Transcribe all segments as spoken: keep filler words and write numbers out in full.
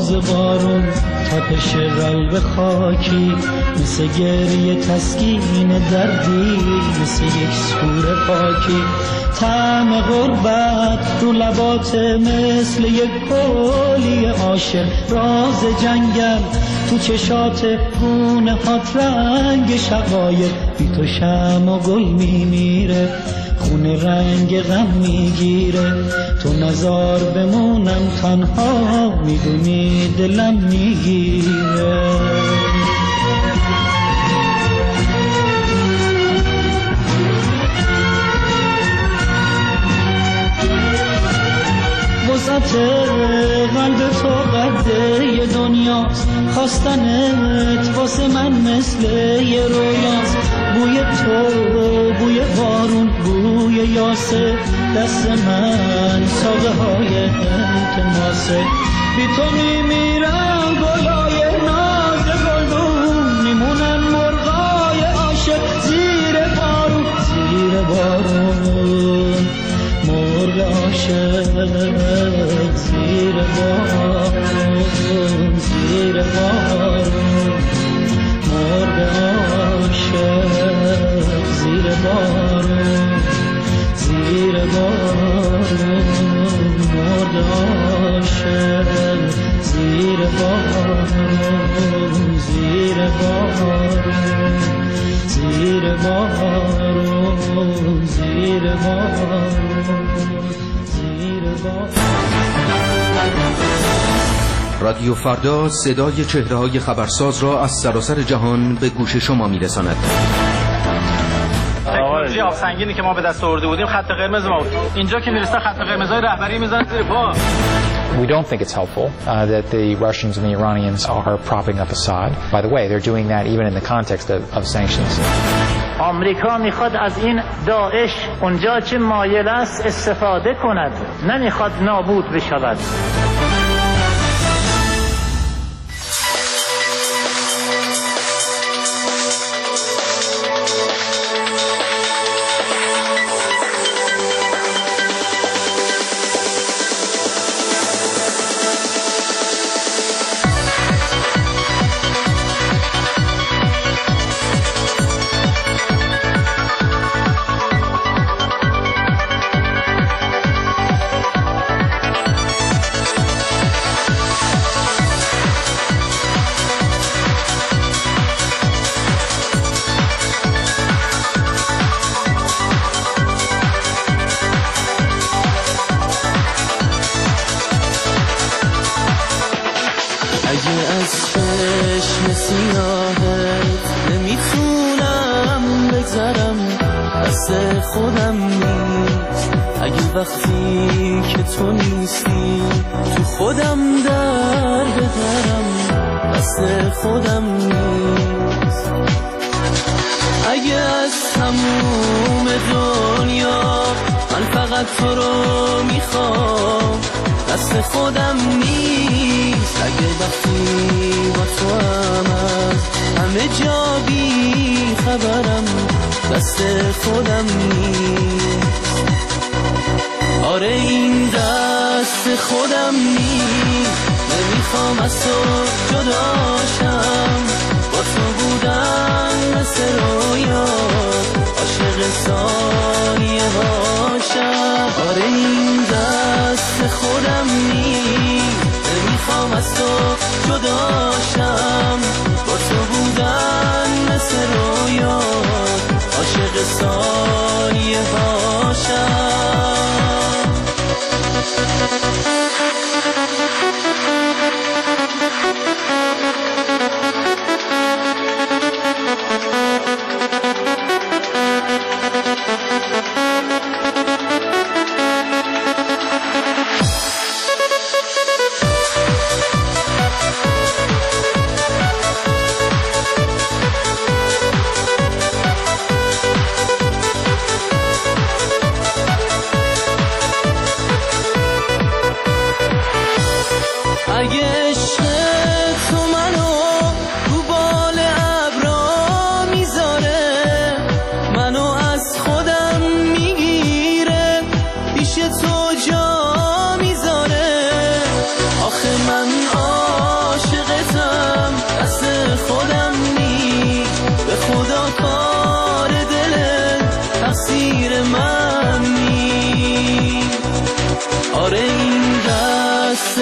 آواز بارون، تپش قلب خاکی، مثل گریه تسکین دردی، مثل یک سور پاکی. طعم غربت رو لبات مثل یک گلی عاشق، راز جنگل تو چشات گونه هات رنگ شقایق. بی تو شمع و گل میمیره، خونه رنگ غم میگیره. تو نزار بمونم تنها، میدونی دلم میگیره. وسط قلب تو قده یه دنیاست، خواستنت واسه من مثل یه رویاست. بوی تو، بوی بارون، بوی یاسه، دست من ساقه های التماسه. بی تو میمیرم گلای ناز گلدون، میمونن مرغای عاشق زیر بارون، زیر بارون. مرغ عاشق زیر بارون، زیر بارون. مرغ عاشق زیر بارون، زیر بارون. مرغ عاشق زیر بارون، زیر بارون. زیر بارون، زیر بارون، زیر بارون. رادیو فردا صدای چهره‌های خبرساز را از سراسر جهان به گوش شما می‌رساند. تکنولوژی آبسنگینی که ما به دست آورده بودیم خط قرمز ما بود. اینجا که میرسه خط قرمزای رهبری میذارن زیر پا. We don't think it's helpful uh, that the Russians and the Iranians are propping up Assad. By the way, they're doing that even in the context of, of sanctions. آمریکا میخواد از این داعش اونجا چه مایل است استفاده کند، نمیخواد نابود بشود. خودم نیست اگه وقتی که تو نیستی تو خودم در بدرم، دست خودم نیست. اگه از تموم دنیا من فقط تو رو میخوام، دست خودم نیست. اگه وقتی با تو هم از همه جا بی خبرم، دست خودم نیست. آره این دست خودم نیست. نمیخوام از تو جداشم، با تو بودن مثل رویا، عاشق ثانیه هاشم. آره این دست خودم نیست. نمیخوام از تو جداشم، با تو بودن مثل رویا، عاشق ثانیه هاشم. پیش تو جا میذاره. آخه من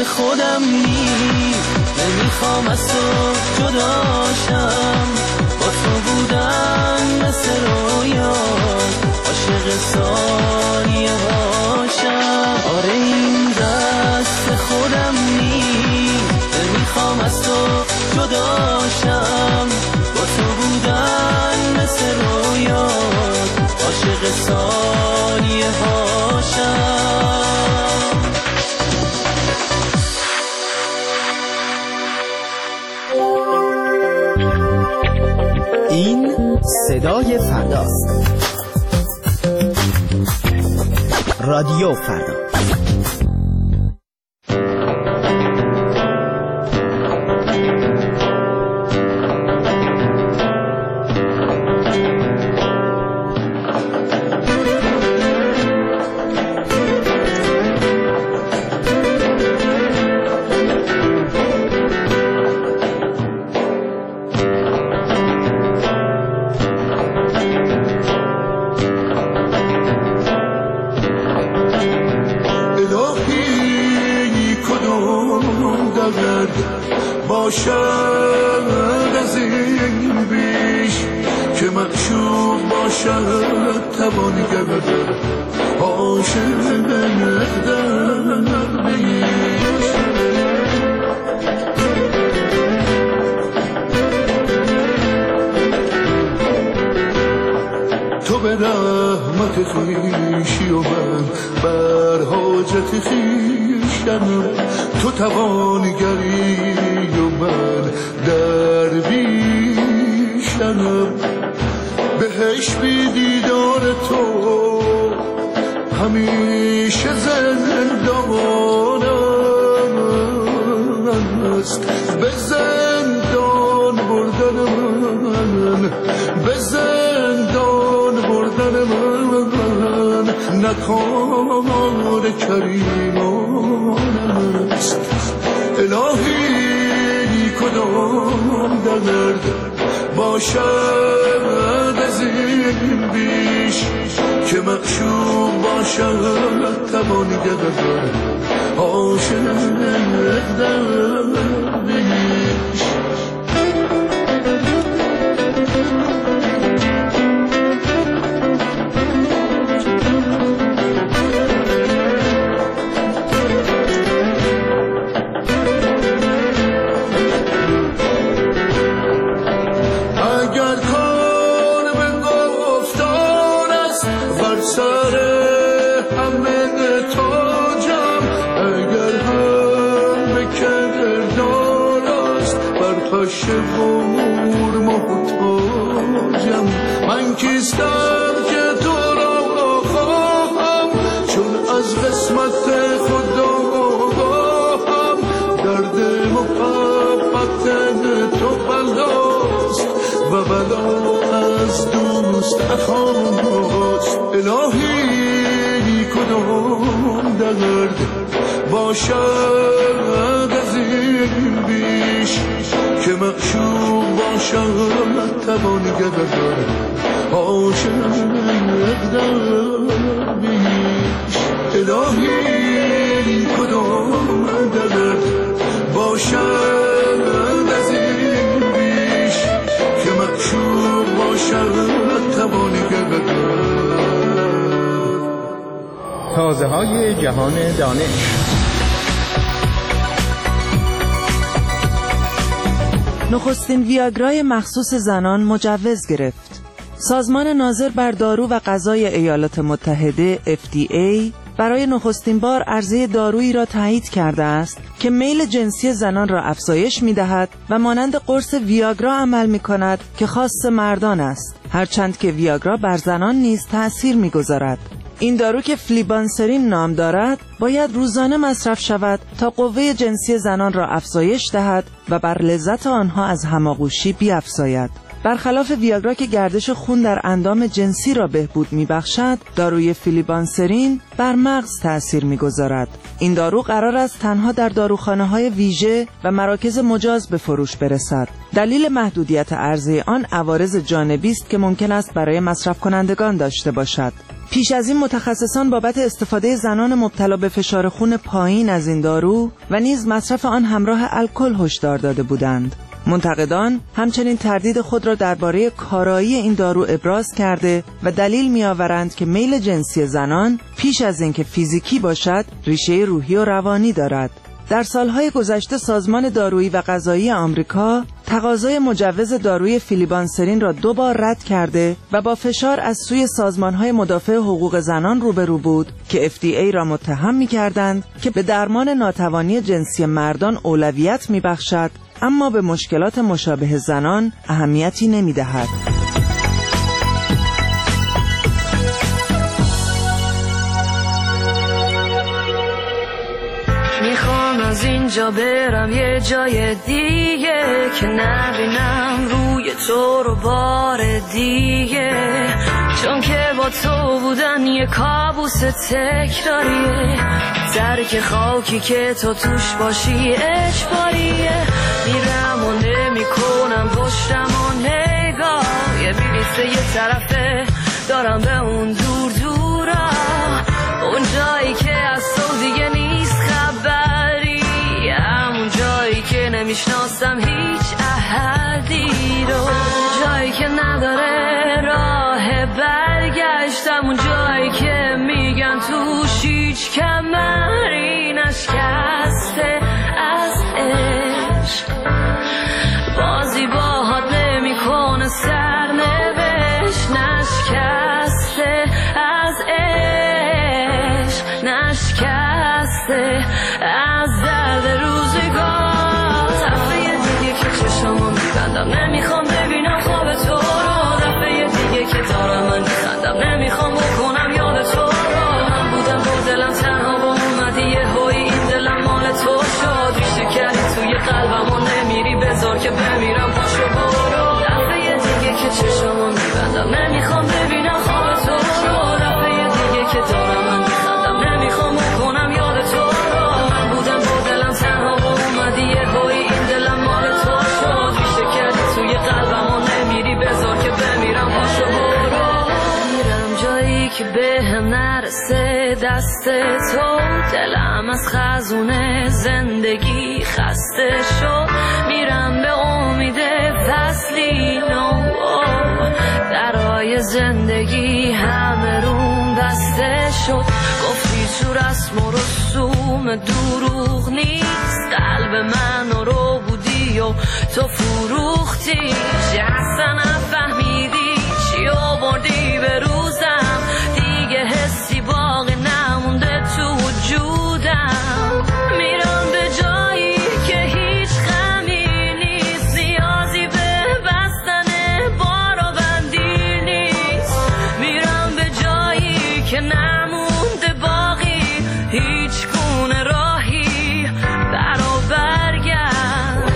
خودم نیست، نمیخوام از تو جداشم. با تو بودن مثل رویات، عاشق ثانیه هاشم. آره این دست خودم نیست، نمیخوام از تو جداشم. با تو بودن مثل رویات، عاشق ثانیه هاشم. این صدای فرداست. رادیو فردا. باشد از این بیش که معشوق باشد توانگر عاشق در بیش. تو به رحمت خویشی و من بر حاجت خویشم، تو توانگری و من درویشم. بهش بی دیدار تو همیشه زندان است. به زندان بردن من، به زندان بردن من نکار کریمان است. الهی کدام درد باشد از این بیش که معشوق باشد توانگر عاشق در بیش. شبور محتاجم. من کیستم که تو را خواهم، چون از قسمت خدا آگاهم. درد محبت تو بلاست و بلا از دوست اخاست. الهی کدام درد باشد از این بیش که معشوق باشد توانگر عاشق در بیش. الهی کدام درد باشد از این بیش که معشوق باشد توانگر. تازه های جهان دانش. نخستین ویاگرای مخصوص زنان مجوز گرفت. سازمان ناظر بر دارو و غذای ایالات متحده اف دی ای برای نخستین بار عرضه دارویی را تایید کرده است که میل جنسی زنان را افزایش می‌دهد و مانند قرص ویاگرا عمل می‌کند که خاص مردان است، هرچند که ویاگرا بر زنان نیز تأثیر می‌گذارد. این دارو که فلیبانسرین نام دارد باید روزانه مصرف شود تا قوه جنسی زنان را افزایش دهد و بر لذت آنها از هماغوشی بیفزاید. برخلاف ویاگرا که گردش خون در اندام جنسی را بهبود میبخشد، داروی فلیبانسرین بر مغز تأثیر میگذارد. این دارو قرار است تنها در داروخانه‌های ویژه و مراکز مجاز به فروش برسد. دلیل محدودیت عرضه آن عوارض جانبی است که ممکن است برای مصرف کنندگان داشته باشد. پیش از این متخصصان بابت استفاده زنان مبتلا به فشار خون پایین از این دارو و نیز مصرف آن همراه الکل هشدار داده بودند. منتقدان همچنین تردید خود را درباره کارایی این دارو ابراز کرده و دلیل می‌آورند که میل جنسی زنان پیش از اینکه فیزیکی باشد ریشه روحی و روانی دارد. در سالهای گذشته سازمان دارویی و غذایی آمریکا تقاضای مجوز داروی فیلیبانسرین را دو بار رد کرده و با فشار از سوی سازمانهای مدافع حقوق زنان روبرو بود که اف دی ای را متهم می‌کردند که به درمان ناتوانی جنسی مردان اولویت می‌بخشد اما به مشکلات مشابه زنان اهمیتی نمی‌دهد. میخوام از اینجا برم یه جای دیگه که نبینم روی تو رو بار دیگه، چون که با تو بودن یه کابوس تکراریه، درک خاکی که تو توش باشی اجباریه. میرم و نمی کنم پشتم و نگاه، یه بلیت یه طرفه دارم به اون دور دورا، اون جایی که از تو دیگه نیست خبری، همون جایی که نمیشناسم هیچ احدی رو، جایی که نداره راه برگشت، همون جایی که میگن توش هیچ کمری نشکسته از عشق، بازی باهات نمیکنه سرنوشت، نشکسته از عشق، نشکسته از درد روزگار. دفعه دیگه که چشمو میبندم نمیخوام ببینم خواب تو رو، دفعه دیگه که دارم من میخندم نمیخوام بکنم یاد تو رو، من بودم با دلم تنها با اومدی یه هایی این دلم مال تو شد، ریشه کردی توی قلبم و نمیری بذار که بمیرم پاشو برو. دفعه دیگه که چشمو میبندم نمیخوام ببینم خواب تو رو، دفعه دیگه که دارم من میخندم نمیخوام بکنم یاد تو رو، من بودم با دلم تنها با اومدی یه هایی این دلم مال تو شد، ریشه کردی توی قلبم و نمیری بذار که بمیرم پاشو برو. میرم جایی که به هم نرسه دست تو، دلم از خزونه زندگی خسته شد، میرم به امید فصلی نو، درای زندگی همه روم بسته شد، گفتی تو رسم و رسوم دروغ نیست، قلب من رو بودی و تو فروختی، چی اصلا نفهمیدی چی آوردی به روزم، دیگه حسی باقی نمونده تو وجودم، میرم به جایی که هیچ غمی نیست، نیازی به بستن بار و بندی نیست، میرم به جایی که نمونده باقی هیچ گونه راهی برا برگرد.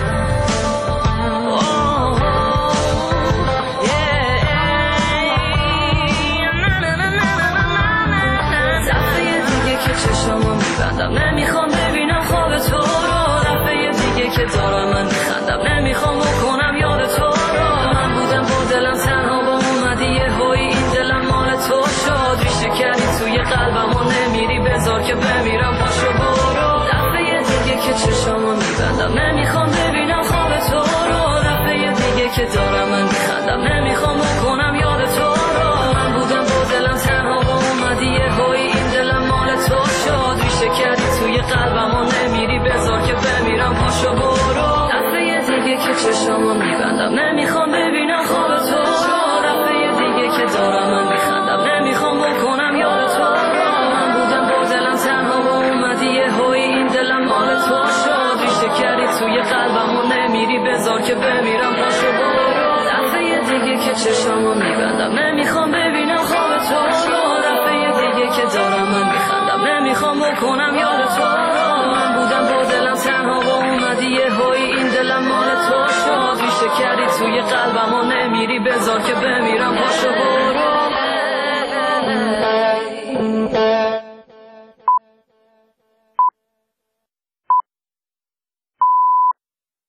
چشمو میبندم نمیخوام ببینم خواب تو رو، دفعه دیگه که دارم من میخندم نمیخوام بکنم یاد تو رو، من بودم با دلم تنها با اومدی یه هایی این دلم مال تو شد، ریشه کردی توی قلبم و نمیری بذار که بمیرم پاشو برو. دفعه دیگه که چشمو میبندم نمیخوام ببینم خواب تو رو، دفعه دیگه که دارم من میخندم نمیخوام بکنم یاد تو رو، من بودم با دلم تنها با اومدی یه هایی این دلم مال تو شد، ریشه کردی توی قلبم و نمیری بذار که بمیرم پاشو برو. دفعه دیگه که چشمو میبندم نمیخوام ببینم خواب تو رو، دفعه دیگه که دارم من میخندم نمیخوام بکنم یاد تو رو، من بودم با دلم تنها و اومدی یه هایی این دلم مال تو شد، ریشه کردی توی قلبم و نمیری بذار که بمیرم پاشو برو. دفعه دیگه که چشمو میبندم نمیخوام ببینم خواب تو رو، دفعه دیگه که دارم من میخندم نمیخوام بکنم یاد تو رو، من بودم با دلم تنها و اومدی یه هایی این دلم مال تو شد، ریشه کردی توی قلبم و نمیری بذار که بمیرم پاشو برو.